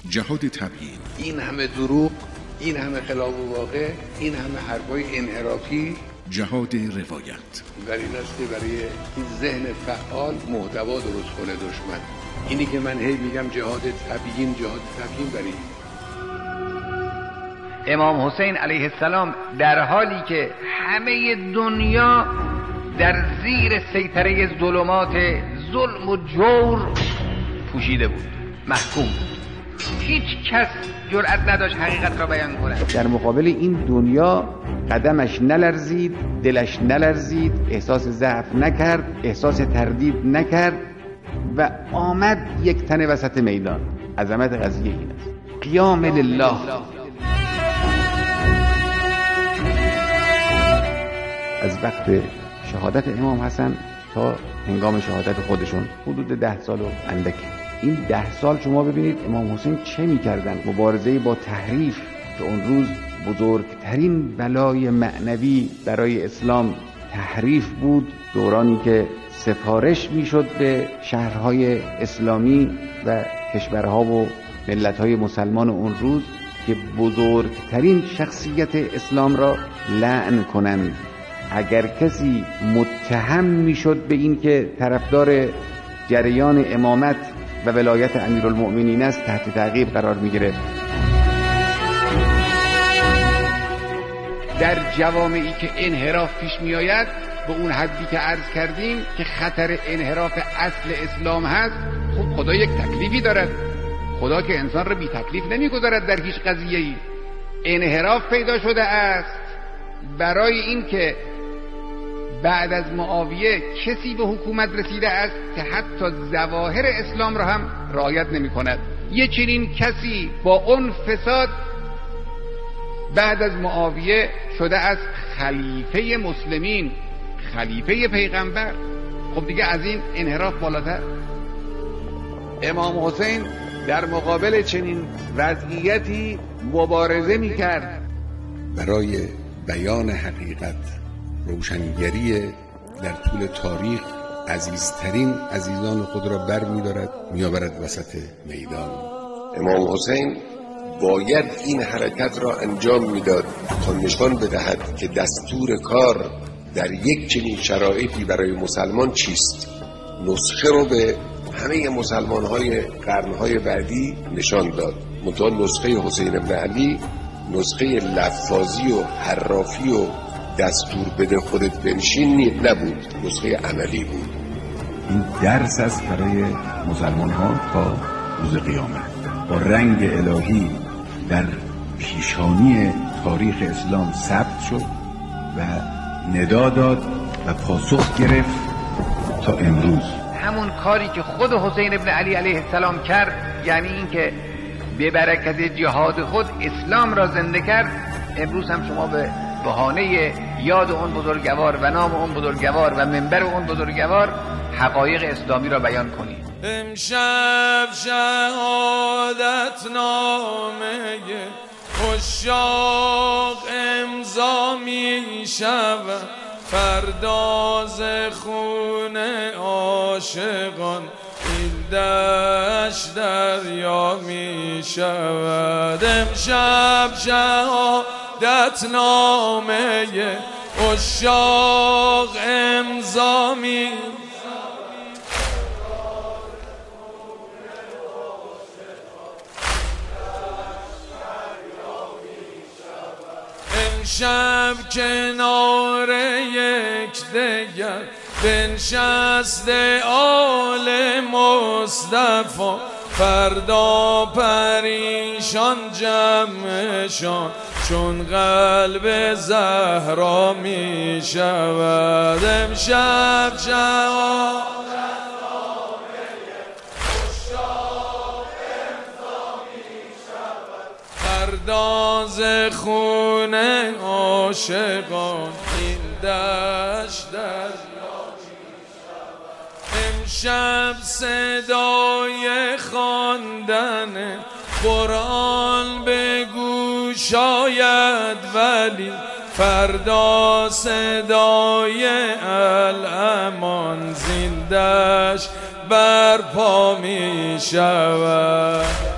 جهاد تبیین، این همه دروغ، این همه خلاف واقع، این همه حرفای انحرافی، جهاد روایت. ولی نسته برای این ذهن فعال محتوا درست کنه دشمن. اینی که من هی میگم جهاد تبیین برای امام حسین علیه السلام در حالی که همه دنیا در زیر سیطره ظلمات ظلم و جور پوشیده بود، محکوم بود، هیچ کس جرأت نداشت حقیقت را بیان کند. در مقابل این دنیا قدمش نلرزید، دلش نلرزید، احساس ضعف نکرد، احساس تردید نکرد و آمد یک تنه وسط میدان. عظمت قضیه این است. قیام لله. از وقت شهادت امام حسن تا هنگام شهادت خودشون حدود 10 سال و اندکی. این 10 سال شما ببینید امام حسین چه می‌کردن. مبارزه با تحریف که اون روز بزرگترین بلای معنوی برای اسلام تحریف بود، دورانی که سفارش میشد به شهرهای اسلامی و کشورها و ملت‌های مسلمان اون روز که بزرگترین شخصیت اسلام را لعن کنند. اگر کسی متهم میشد به این که طرفدار جریان امامت و ولایت امیرالمؤمنین است، تحت تعقیب قرار میگرفت. در جوامعی که انحراف پیش می آید به اون حدی که عرض کردیم که خطر انحراف اصل اسلام هست، خب خدا یک تکلیفی دارد. خدا که انسان را بی تکلیف نمی گذارد در هیچ قضیه‌ای. انحراف پیدا شده است برای این که بعد از معاویه کسی به حکومت رسیده است که حتی ظواهر اسلام را هم رعایت نمی کند. یه چنین کسی با اون فساد بعد از معاویه شده است خلیفه مسلمین، خلیفه پیغمبر. خب دیگه از این انحراف بالاتر. امام حسین در مقابل چنین وضعیتی مبارزه می کرد. برای بیان حقیقت، روشنگری در طول تاریخ عزیزترین عزیزان خود را بر می دارد، می آورد وسط میدان. امام حسین باید این حرکت را انجام میداد تا نشان بدهد که دستور کار در یک چنین شرایطی برای مسلمان چیست. نسخه رو به همه مسلمان‌های قرن‌های بعدی نشان داد. منتها نسخه حسین ابن علی نسخه لفاظی و حرافی و دستور بده خودت بنشین نبود، نسخه عملی بود. این درس است برای مسلمان‌ها تا روز قیامت. با رنگ الهی در پیشانی تاریخ اسلام ثبت شد و ندا داد و پاسخ گرفت تا امروز. همون کاری که خود حسین ابن علی علیه السلام کرد، یعنی این که به برکت جهاد خود اسلام را زنده کرد، امروز هم شما به بهانه یاد اون بزرگوار و نام اون بزرگوار و منبر اون بزرگوار حقایق اسلامی را بیان کنید. امشب شهادت نامه عشاق امضا می شود، فرداز خون عاشقان این دشت دریا می شود. امشب شهادت نامه عشاق امضا می شب کنار یکدیگر بنشسته آل مصطفی، فردا پریشان جمعشان چون قلب زهرا می شود. امشب شهادت فرداز خون عاشقان این دشت دریا می شود. امشب صدای خواندن قرآن به گوش آید، ولی فردا صدای الامان زین دشت برپا می شود.